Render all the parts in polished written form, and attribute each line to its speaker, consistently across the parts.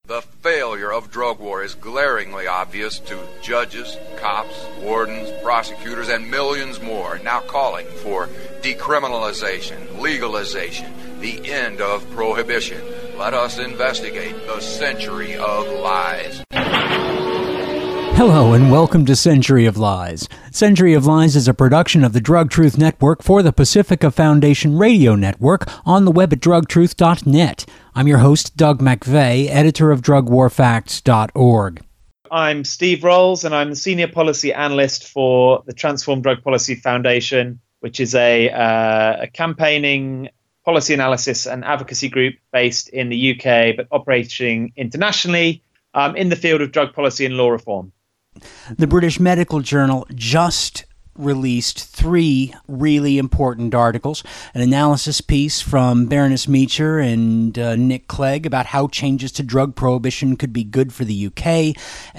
Speaker 1: The failure of drug war is glaringly obvious to judges, cops, wardens, prosecutors, and millions more now calling for decriminalization, legalization, the end of prohibition. Let us investigate the century of lies.
Speaker 2: Hello and welcome to Century of Lies. Century of Lies is a production of the Drug Truth Network for the Pacifica Foundation Radio Network on the web at drugtruth.net. I'm your host, Doug McVeigh, editor of drugwarfacts.org.
Speaker 3: I'm Steve Rolls, and I'm the Senior Policy Analyst for the Transform Drug Policy Foundation, which is a campaigning, policy analysis and advocacy group based in the UK, but operating internationally in the field of drug policy and law reform.
Speaker 2: The British Medical Journal just released 3 really important articles. An analysis piece from Baroness Meacher and Nick Clegg about how changes to drug prohibition could be good for the UK,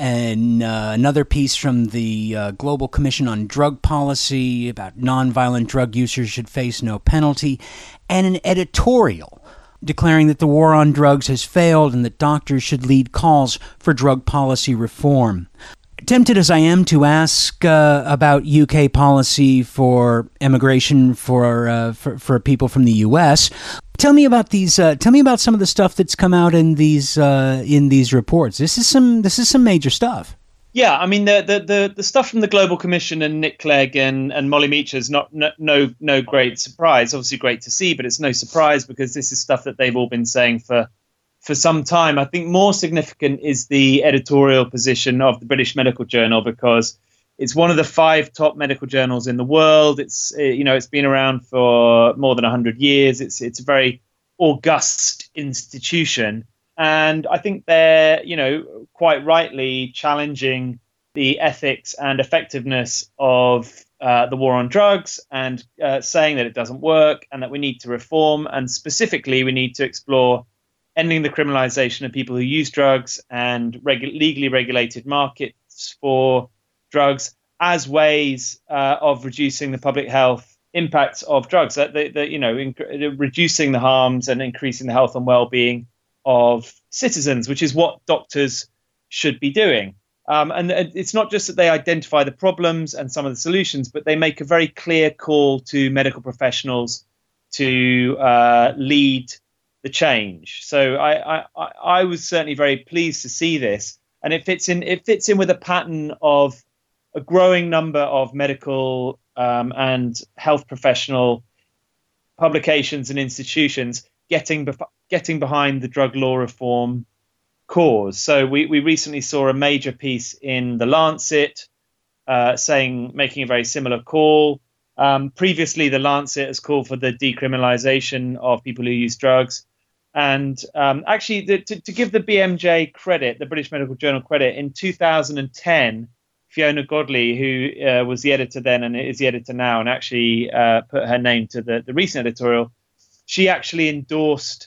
Speaker 2: and another piece from the Global Commission on Drug Policy about nonviolent drug users should face no penalty, and an editorial declaring that the war on drugs has failed and that doctors should lead calls for drug policy reform. Tempted as I am to ask about UK policy for immigration for people from the US, tell me about these. Tell me about some of the stuff that's come out in these reports. This is some major stuff.
Speaker 3: Yeah, I mean the stuff from the Global Commission and Nick Clegg and Molly Meacher is no great surprise. Obviously, great to see, but it's no surprise because this is stuff that they've all been saying for some time. I think more significant is the editorial position of the British Medical Journal, because it's one of the 5 top medical journals in the world. It's been around for more than 100 years. It's a very august institution, and I think they're quite rightly challenging the ethics and effectiveness of the war on drugs, and saying that it doesn't work and that we need to reform, and specifically we need to explore ending the criminalization of people who use drugs and legally regulated markets for drugs as ways of reducing the public health impacts of drugs, reducing the harms and increasing the health and well-being of citizens, which is what doctors should be doing. And it's not just that they identify the problems and some of the solutions, but they make a very clear call to medical professionals to lead the change. So I was certainly very pleased to see this, and it fits in with a pattern of a growing number of medical and health professional publications and institutions getting behind the drug law reform cause. So we recently saw a major piece in The Lancet making a very similar call. Previously, The Lancet has called for the decriminalization of people who use drugs. And actually, to give the BMJ credit, the British Medical Journal credit, in 2010, Fiona Godley, who was the editor then and is the editor now, and actually put her name to the recent editorial, she actually endorsed,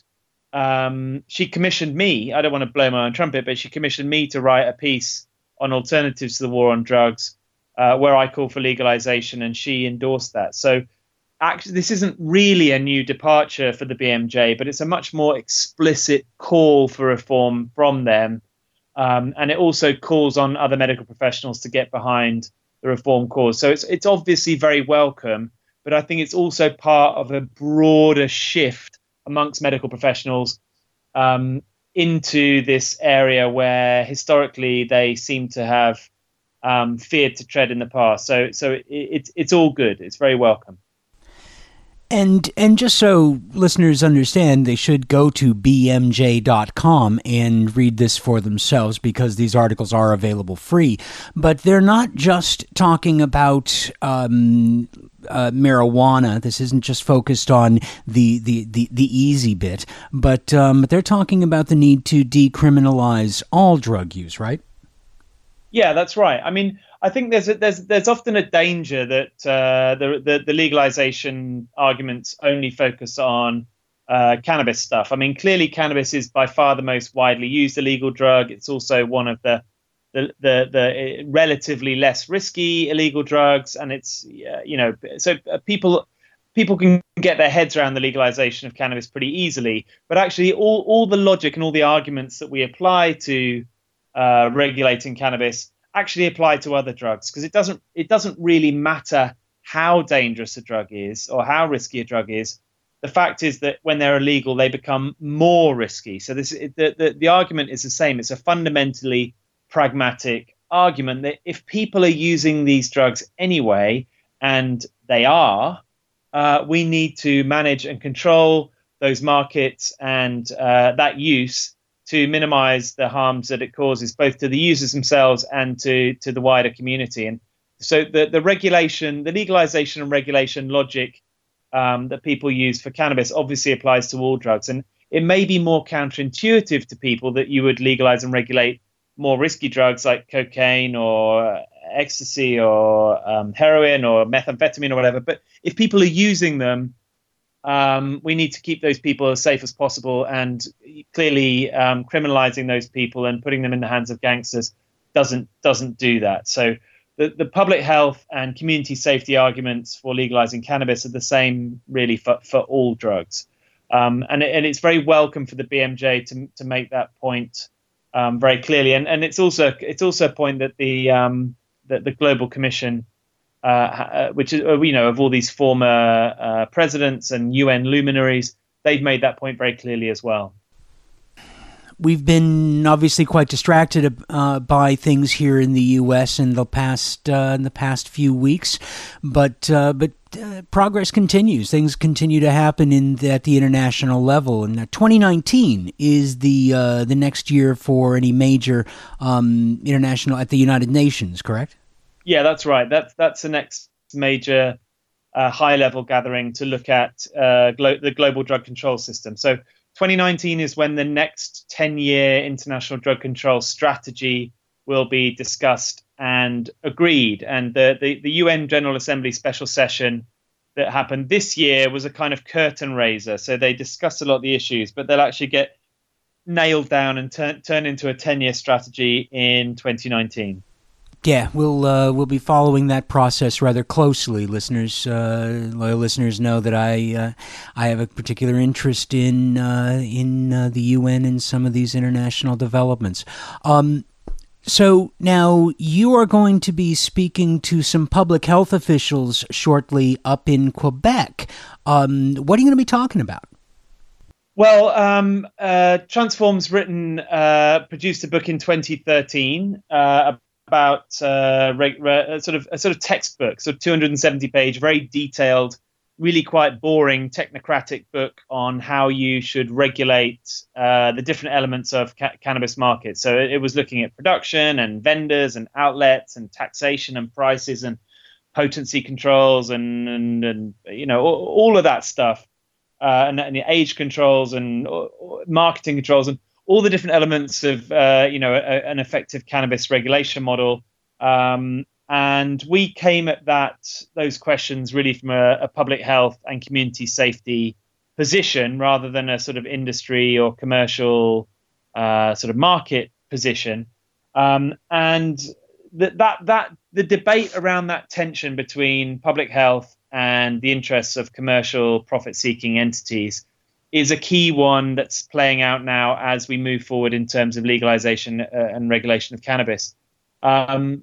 Speaker 3: she commissioned me, I don't want to blow my own trumpet, but she commissioned me to write a piece on alternatives to the war on drugs, where I call for legalization, and she endorsed that. So actually, this isn't really a new departure for the BMJ, but it's a much more explicit call for reform from them. And it also calls on other medical professionals to get behind the reform cause. So it's obviously very welcome, but I think it's also part of a broader shift amongst medical professionals into this area where historically they seem to have feared to tread in the past. So it's all good. It's very welcome.
Speaker 2: And just so listeners understand, they should go to bmj.com and read this for themselves, because these articles are available free. But they're not just talking about marijuana. This isn't just focused on the easy bit, but they're talking about the need to decriminalize all drug use, right?
Speaker 3: Yeah, that's right. I mean, I think there's often a danger that the legalization arguments only focus on cannabis stuff. I mean, clearly cannabis is by far the most widely used illegal drug. It's also one of the relatively less risky illegal drugs, and it's so people people can get their heads around the legalization of cannabis pretty easily. But actually, all the logic and all the arguments that we apply to regulating cannabis actually apply to other drugs, because it doesn't really matter how dangerous a drug is or how risky a drug is. The fact is that when they're illegal, they become more risky. So the argument is the same. It's a fundamentally pragmatic argument that if people are using these drugs anyway, and they are, we need to manage and control those markets and that use to minimize the harms that it causes, both to the users themselves and to the wider community. And so the regulation, the legalization and regulation logic that people use for cannabis obviously applies to all drugs. And it may be more counterintuitive to people that you would legalize and regulate more risky drugs like cocaine or ecstasy or heroin or methamphetamine or whatever. But if people are using them, we need to keep those people as safe as possible. And clearly criminalizing those people and putting them in the hands of gangsters doesn't do that. So the public health and community safety arguments for legalizing cannabis are the same really for all drugs. And it's very welcome for the BMJ to make that point very clearly. And it's also a point that the Global Commission, which is, of all these former presidents and UN luminaries, they've made that point very clearly as well.
Speaker 2: We've been obviously quite distracted by things here in the U.S. in the past few weeks, but progress continues. Things continue to happen at the international level, and 2019 is the next year for any major international at the United Nations. Correct?
Speaker 3: Yeah, that's right. That's the next major high-level gathering to look at the global drug control system. So 2019 is when the next 10-year international drug control strategy will be discussed and agreed. And the UN General Assembly special session that happened this year was a kind of curtain raiser. So they discussed a lot of the issues, but they'll actually get nailed down and turn into a 10-year strategy in 2019.
Speaker 2: Yeah, we'll be following that process rather closely. Listeners, loyal listeners know that I have a particular interest in the UN and some of these international developments. So now you are going to be speaking to some public health officials shortly up in Quebec. What are you going to be talking about?
Speaker 3: Well, Transform's produced a book in 2013 about a sort of textbook, so 270-page, very detailed, really quite boring technocratic book on how you should regulate the different elements of cannabis markets. So it was looking at production and vendors and outlets and taxation and prices and potency controls and all of that stuff, and the age controls and marketing controls and all the different elements of an effective cannabis regulation model. And we came at those questions really from a public health and community safety position rather than a sort of industry or commercial sort of market position. And the debate around that tension between public health and the interests of commercial profit-seeking entities is a key one that's playing out now as we move forward in terms of legalization and regulation of cannabis. The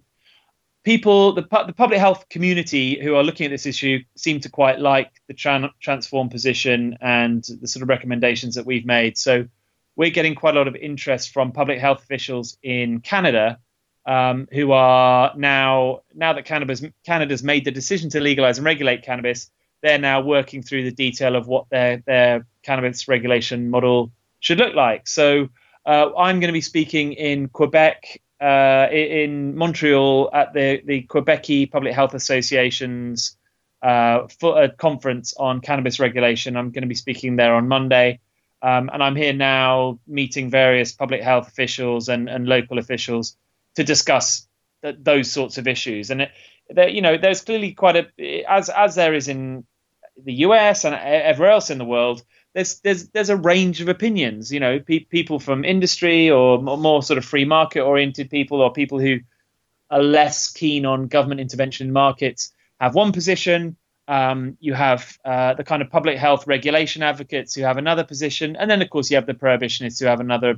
Speaker 3: public health community who are looking at this issue seem to quite like the Transform position and the sort of recommendations that we've made. So we're getting quite a lot of interest from public health officials in Canada who are now that Canada's made the decision to legalize and regulate cannabis, they're now working through the detail of what their cannabis regulation model should look like. So I'm going to be speaking in Quebec, in Montreal, at the Quebec Public Health Association's conference on cannabis regulation. I'm going to be speaking there on Monday. And I'm here now meeting various public health officials and local officials to discuss those sorts of issues. And there's clearly quite as there is in the US and everywhere else in the world, there's a range of opinions. People from industry or more sort of free market oriented people, or people who are less keen on government intervention in markets, have one position, You have the kind of public health regulation advocates who have another position, and then of course you have the prohibitionists who have another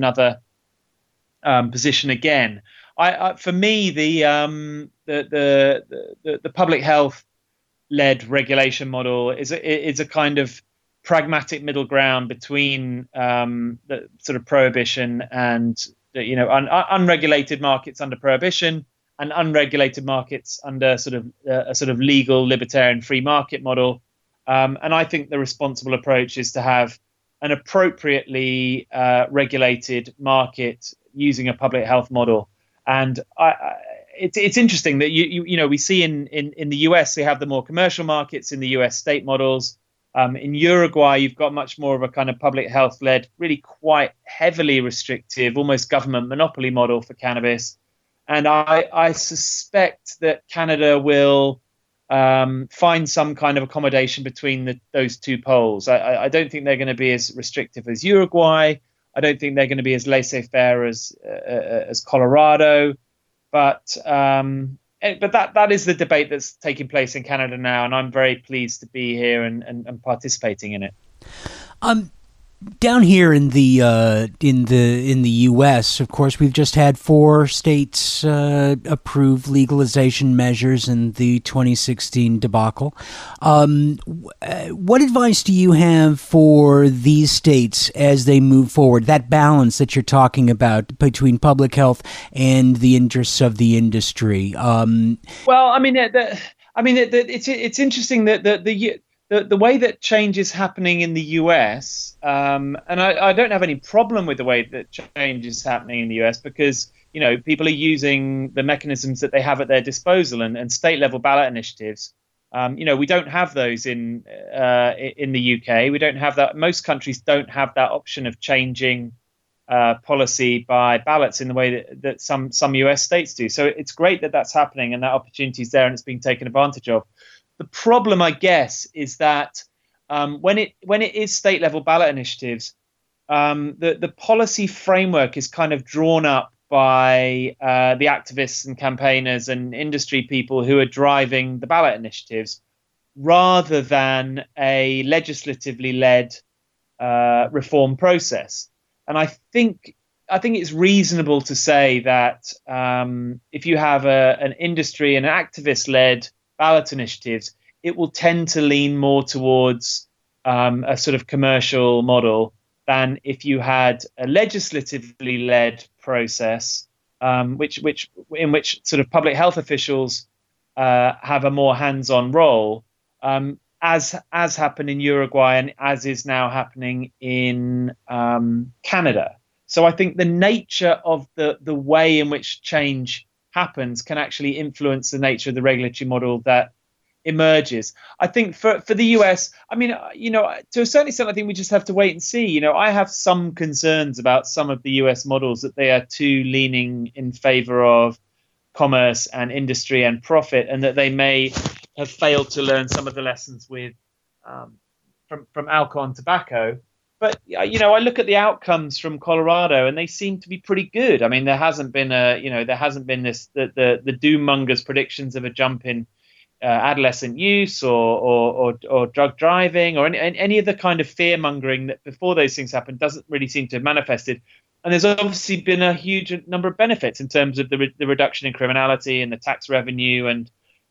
Speaker 3: position again. For me, the public health led regulation model is a kind of pragmatic middle ground between the sort of prohibition and unregulated markets under prohibition and unregulated markets under sort of a sort of legal libertarian free market model. And I think the responsible approach is to have an appropriately regulated market using a public health model. And it's interesting that we see in the US they have the more commercial markets in the US state models. In Uruguay, you've got much more of a kind of public health led, really quite heavily restrictive, almost government monopoly model for cannabis. And I suspect that Canada will find some kind of accommodation between those two poles. I don't think they're going to be as restrictive as Uruguay. I don't think they're going to be as laissez-faire as Colorado. But that is the debate that's taking place in Canada now, and I'm very pleased to be here and participating in it.
Speaker 2: Down here in the U.S., of course, we've just had 4 states approve legalization measures in the 2016 debacle. What advice do you have for these states as they move forward? That balance that you're talking about between public health and the interests of the industry.
Speaker 3: It's interesting that the way that change is happening in the US, and I don't have any problem with the way that change is happening in the US because, people are using the mechanisms that they have at their disposal and state level ballot initiatives. We don't have those in the UK. We don't have that. Most countries don't have that option of changing policy by ballots in the way that some US states do. So it's great that that's happening and that opportunity is there and it's being taken advantage of. The problem, I guess, is that when it is state level ballot initiatives, the policy framework is kind of drawn up by the activists and campaigners and industry people who are driving the ballot initiatives, rather than a legislatively led reform process. And I think it's reasonable to say that if you have an industry and an activist led ballot initiatives, it will tend to lean more towards a sort of commercial model than if you had a legislatively led process, in which sort of public health officials have a more hands-on role, as happened in Uruguay and as is now happening in Canada. So I think the nature of the way in which change happens can actually influence the nature of the regulatory model that emerges. I think for the US, to a certain extent, I think we just have to wait and see. I have some concerns about some of the US models, that they are too leaning in favor of commerce and industry and profit, and that they may have failed to learn some of the lessons with from alcohol and tobacco. But I look at the outcomes from Colorado, and they seem to be pretty good. I mean, there hasn't been this the doom mongers' predictions of a jump in adolescent use or drug driving or any of the kind of fear mongering that before those things happened doesn't really seem to have manifested. And there's obviously been a huge number of benefits in terms of the reduction in criminality and the tax revenue and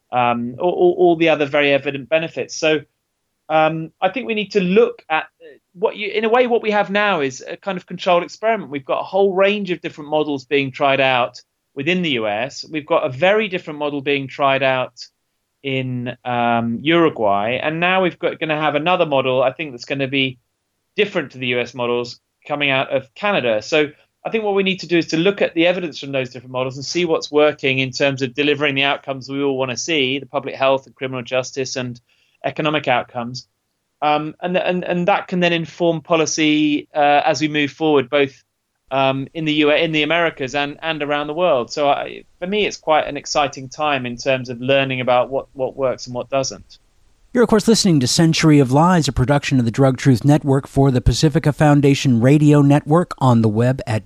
Speaker 3: all the other very evident benefits. So I think we need to look at what we have now is a kind of controlled experiment. We've got a whole range of different models being tried out within the US. We've got a very different model being tried out in Uruguay, and now we've got going to have another model, I think, that's going to be different to the US models coming out of Canada. So I think what we need to do is to look at the evidence from those different models and see what's working in terms of delivering the outcomes we all want to see, the public health and criminal justice and economic outcomes. And that can then inform policy as we move forward, both in the Americas and around the world. So for me, it's quite an exciting time in terms of learning about what works and what doesn't.
Speaker 2: You're, of course, listening to Century of Lies, a production of the Drug Truth Network for the Pacifica Foundation Radio Network, on the web at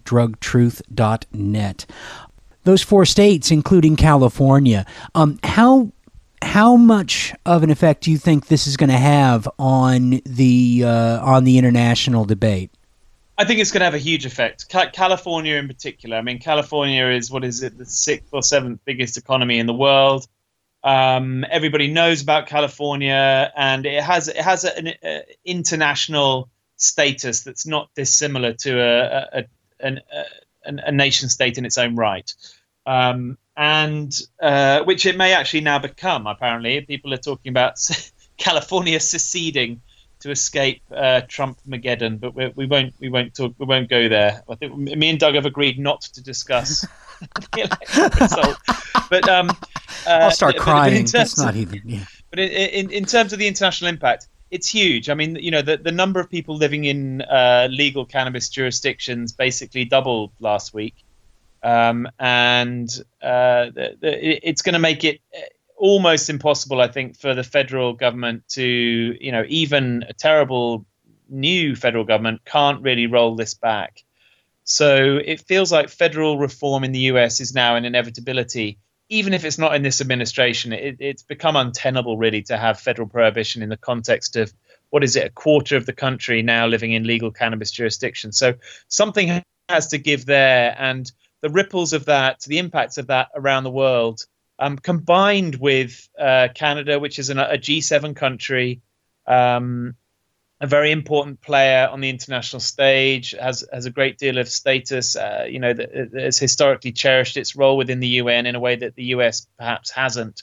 Speaker 2: drugtruth.net. Those 4 states, including California, how How much of an effect do you think this is going to have on the international debate?
Speaker 3: I think it's going to have a huge effect. California in particular. I mean, California is, what is it, the 6th or 7th biggest economy in the world. Everybody knows about California, and it has an international status that's not dissimilar to a nation state in its own right, and which it may actually now become. Apparently, people are talking about California seceding to escape Trump-mageddon, but we won't go there. I think me and Doug have agreed not to discuss the election result. But
Speaker 2: I'll start crying.
Speaker 3: That's
Speaker 2: not even. Yeah.
Speaker 3: But in terms of the international impact, it's huge. I mean, the number of people living in legal cannabis jurisdictions basically doubled last week, and it's going to make it almost impossible, I think, for the federal government to, even a terrible new federal government can't really roll this back. So it feels like federal reform in the US is now an inevitability. Even if it's not in this administration, it's become untenable, really, to have federal prohibition in the context of, what is it, a quarter of the country now living in legal cannabis jurisdiction. So something has to give there. And the ripples of that, the impacts of that around the world, combined with Canada, which is a G7 country, a very important player on the international stage, has a great deal of status, that has historically cherished its role within the UN in a way that the US perhaps hasn't.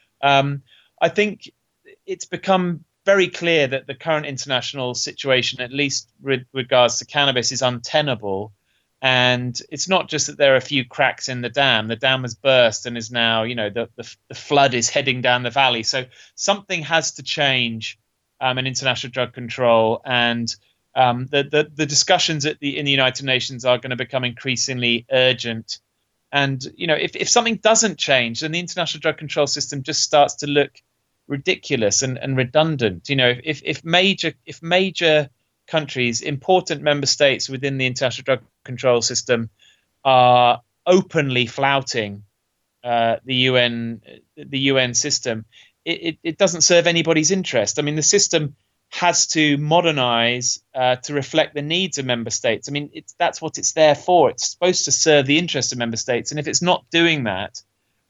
Speaker 3: I think it's become very clear that the current international situation, at least with regards to cannabis, is untenable. And it's not just that there are a few cracks in the dam. The dam has burst and is now, the flood is heading down the valley. So something has to change in international drug control. And the discussions in the United Nations are going to become increasingly urgent. And, if something doesn't change, then the international drug control system just starts to look ridiculous and redundant. If major countries, important member states within the international drug control system, are openly flouting the UN system, it doesn't serve anybody's interest. I mean, the system has to modernize to reflect the needs of member states. I mean, that's what it's there for. It's supposed to serve the interests of member states, and if it's not doing that,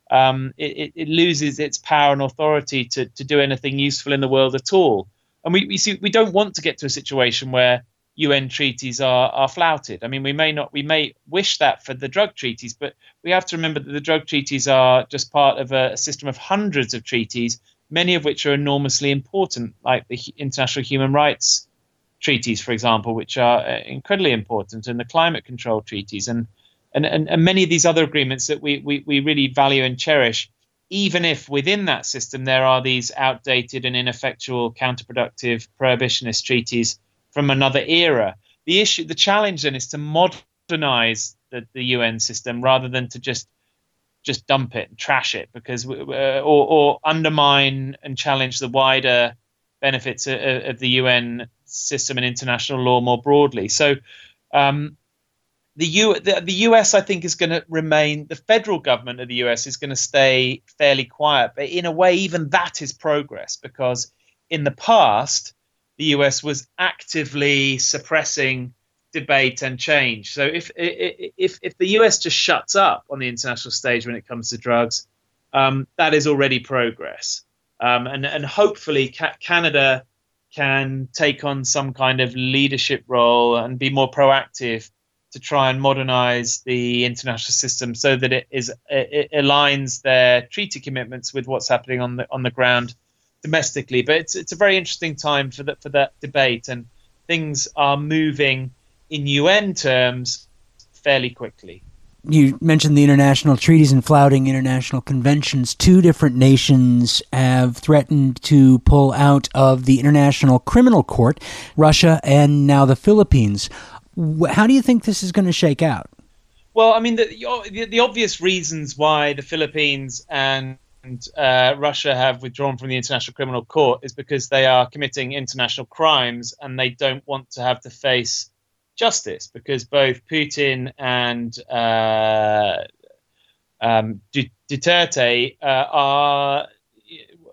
Speaker 3: it loses its power and authority to do anything useful in the world at all. And we don't want to get to a situation where UN treaties are flouted. I mean, we may wish that for the drug treaties, but we have to remember that the drug treaties are just part of a system of hundreds of treaties, many of which are enormously important, like the international human rights treaties, for example, which are incredibly important, and the climate control treaties, and many of these other agreements that we really value and cherish. Even if within that system there are these outdated and ineffectual, counterproductive prohibitionist treaties from another era, the challenge then is to modernize the UN system rather than to just dump it and trash it, because or undermine and challenge the wider benefits of the UN system and international law more broadly. So the US, I think, is going to remain, the federal government of the US is going to stay fairly quiet. But in a way, even that is progress, because in the past, the US was actively suppressing debate and change. So if the US just shuts up on the international stage when it comes to drugs, that is already progress. And hopefully Canada can take on some kind of leadership role and be more proactive to try and modernize the international system so that it aligns their treaty commitments with what's happening on the ground domestically. But it's a very interesting time for that debate, and things are moving in UN terms fairly quickly.
Speaker 2: You mentioned the international treaties and flouting international conventions. 2 different nations have threatened to pull out of the International Criminal Court, Russia and now the Philippines. How do you think this is going to shake out?
Speaker 3: Well, I mean, the obvious reasons why the Philippines and Russia have withdrawn from the International Criminal Court is because they are committing international crimes and they don't want to have to face justice, because both Putin and Duterte are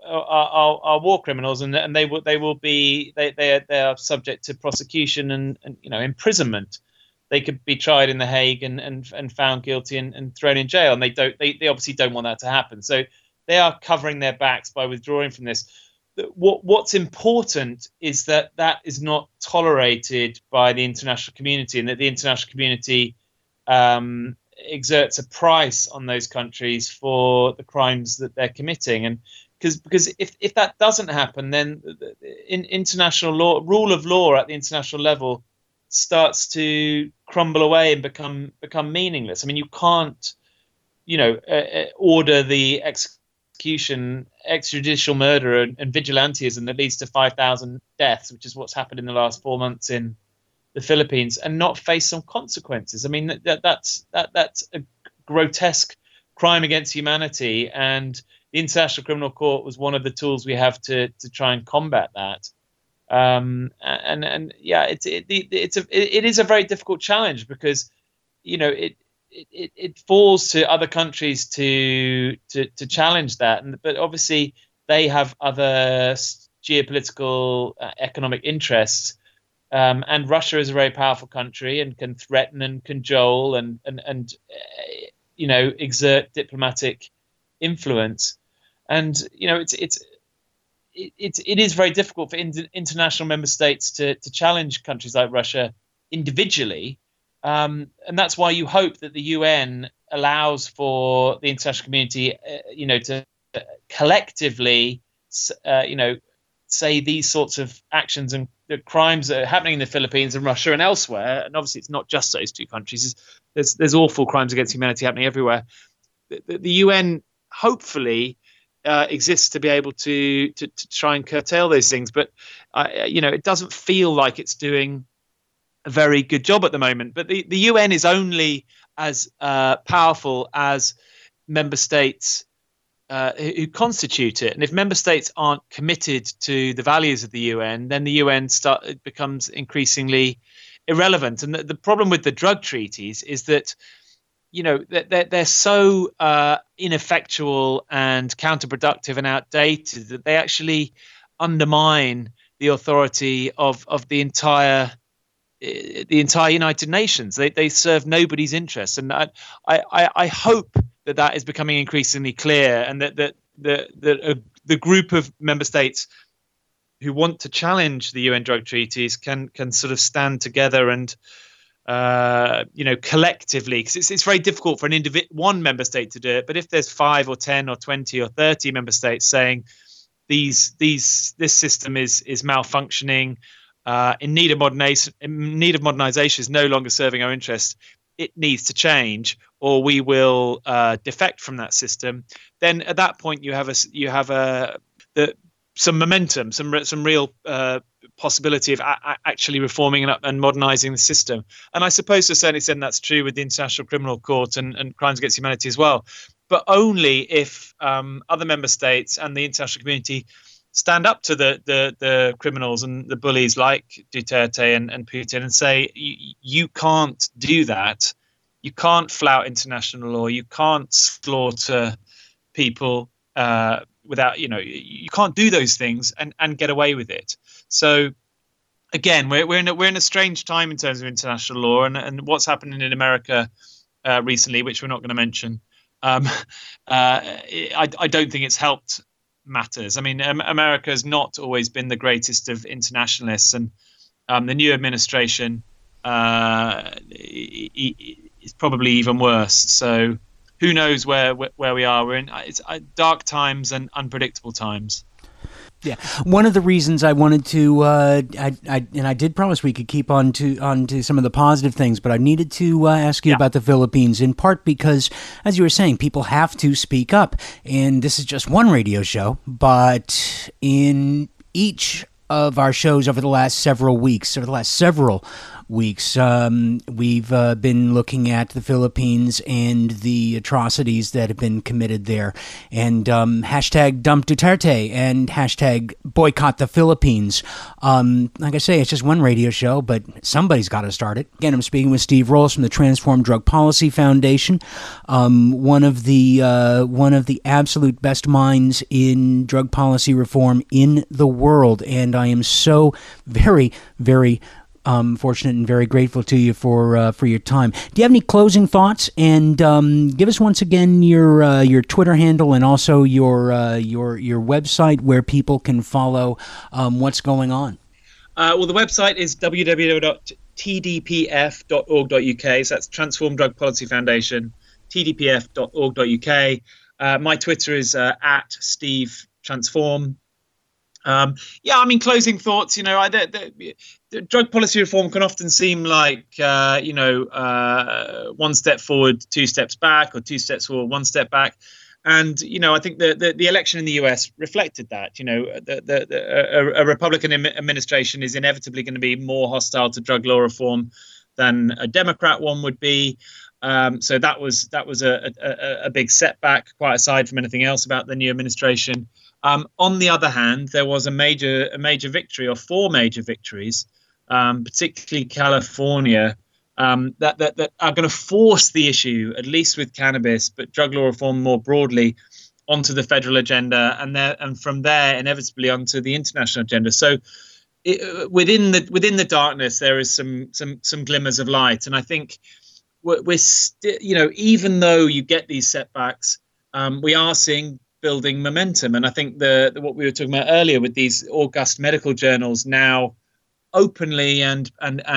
Speaker 3: are war criminals, and they are subject to prosecution and imprisonment. They could be tried in The Hague and found guilty and thrown in jail, and they obviously don't want that to happen. So they are covering their backs by withdrawing from this. What's important is that is not tolerated by the international community, and that the international community exerts a price on those countries for the crimes that they're committing. And because if that doesn't happen, then in international law, rule of law at the international level starts to crumble away and become meaningless. I mean, you can't, order the extrajudicial murder and vigilantism that leads to 5,000 deaths, which is what's happened in the last 4 months in the Philippines, and not face some consequences. I mean, that's a grotesque crime against humanity, and the International Criminal Court was one of the tools we have to try and combat that. It is a very difficult challenge, because it falls to other countries to challenge that, but obviously they have other geopolitical economic interests, and Russia is a very powerful country and can threaten and cajole and exert diplomatic influence, and it is very difficult for international member states to challenge countries like Russia individually. And that's why you hope that the UN allows for the international community, to collectively, say these sorts of actions and the crimes that are happening in the Philippines and Russia and elsewhere. And obviously, it's not just those two countries. There's awful crimes against humanity happening everywhere. The UN hopefully exists to be able to try and curtail those things, but it doesn't feel like it's doing a very good job at the moment. But the UN is only as powerful as member states who constitute it. And if member states aren't committed to the values of the UN, then the UN becomes increasingly irrelevant. And the problem with the drug treaties is that they're so ineffectual and counterproductive and outdated that they actually undermine the authority of the entire United Nations. They serve nobody's interests, and I hope that is becoming increasingly clear, and that the group of member states who want to challenge the UN drug treaties can sort of stand together and collectively, because it's very difficult for one member state to do it. But if there's 5 or 10 or 20 or 30 member states saying this system is malfunctioning, in need of modernization, is no longer serving our interests, it needs to change, or we will defect from that system. Then at that point, you have some momentum, some real possibility of actually reforming and modernizing the system. And I suppose to a certain extent that's true with the International Criminal Court and crimes against humanity as well, but only if other member states and the international community stand up to the criminals and the bullies like Duterte and Putin and say, you can't do that. You can't flout international law. You can't slaughter people without, you can't do those things and get away with it. So again, we're in a strange time in terms of international law, and what's happening in America recently, which we're not going to mention. I don't think it's helped matters. I mean, America has not always been the greatest of internationalists, and the new administration is probably even worse. So who knows where we are? We're in dark times and unpredictable times.
Speaker 2: Yeah, one of the reasons I wanted to, I did promise we could keep on to some of the positive things, but I needed to ask you about the Philippines, in part because, as you were saying, people have to speak up, and this is just one radio show, but in each of our shows over the last several weeks, or the last several weeks. We've been looking at the Philippines and the atrocities that have been committed there. And hashtag dump Duterte and hashtag boycott the Philippines. Like I say, it's just one radio show, but somebody's got to start it. Again, I'm speaking with Steve Rolls from the Transform Drug Policy Foundation, one of the absolute best minds in drug policy reform in the world. And I am so very, very fortunate and very grateful to you for your time. Do you have any closing thoughts? And give us once again your Twitter handle and also your website where people can follow what's going on.
Speaker 3: Well, the website is www.tdpf.org.uk. So that's Transform Drug Policy Foundation, tdpf.org.uk. My Twitter is at Steve Transform. Closing thoughts. The drug policy reform can often seem like one step forward, two steps back, or two steps forward, one step back. And I think the election in the US reflected that. A Republican administration is inevitably going to be more hostile to drug law reform than a Democrat one would be. So that was a big setback, quite aside from anything else about the new administration. On the other hand, there was a major victory, or four major victories, particularly California, that are going to force the issue, at least with cannabis, but drug law reform more broadly, onto the federal agenda, and from there inevitably onto the international agenda. So within the darkness, there is some glimmers of light, and I think we're even though you get these setbacks, we are seeing building momentum. And I think what we were talking about earlier with these august medical journals now openly and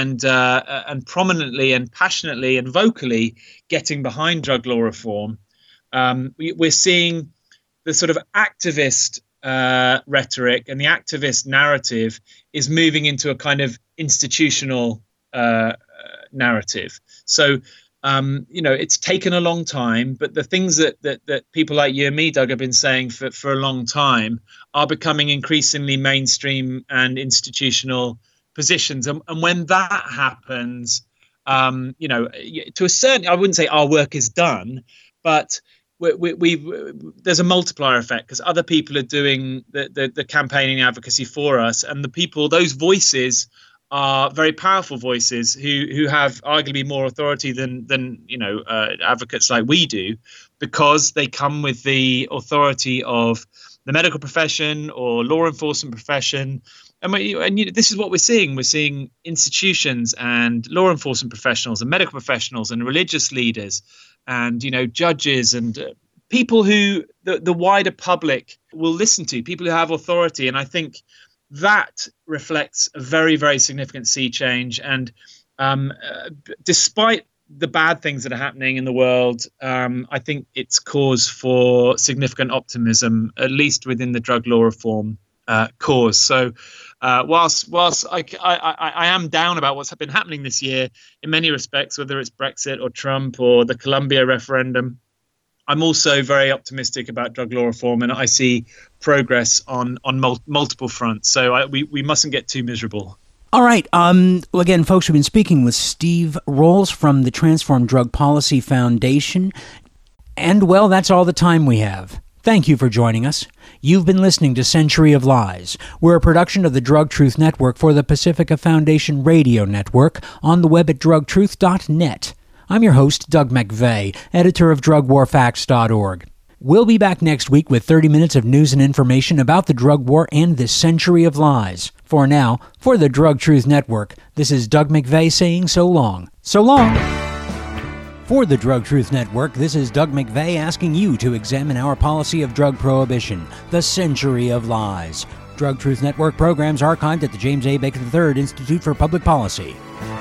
Speaker 3: prominently and passionately and vocally getting behind drug law reform, we're seeing the sort of activist rhetoric and the activist narrative is moving into a kind of institutional narrative. So it's taken a long time, but the things that people like you and me, Doug, have been saying for a long time are becoming increasingly mainstream and institutional positions. And when that happens, to a certain, I wouldn't say our work is done, but there's a multiplier effect because other people are doing the campaigning advocacy for us, and those voices are very powerful voices who have arguably more authority than advocates like we do, because they come with the authority of the medical profession or law enforcement profession. And this is what we're seeing. We're seeing institutions and law enforcement professionals and medical professionals and religious leaders and judges and people who the wider public will listen to, people who have authority. And I think that reflects a very, very significant sea change. And despite the bad things that are happening in the world, I think it's cause for significant optimism, at least within the drug law reform cause. So whilst I am down about what's been happening this year in many respects, whether it's Brexit or Trump or the Colombia referendum, I'm also very optimistic about drug law reform, and I see progress on multiple fronts. So we mustn't get too miserable.
Speaker 2: All right. Well, again, folks, we've been speaking with Steve Rolls from the Transform Drug Policy Foundation. And, well, that's all the time we have. Thank you for joining us. You've been listening to Century of Lies. We're a production of the Drug Truth Network for the Pacifica Foundation Radio Network on the web at drugtruth.net. I'm your host, Doug McVeigh, editor of drugwarfacts.org. We'll be back next week with 30 minutes of news and information about the drug war and this century of lies. For now, for the Drug Truth Network, this is Doug McVeigh saying so long. So long! For the Drug Truth Network, this is Doug McVeigh asking you to examine our policy of drug prohibition, the century of lies. Drug Truth Network programs archived at the James A. Baker III Institute for Public Policy.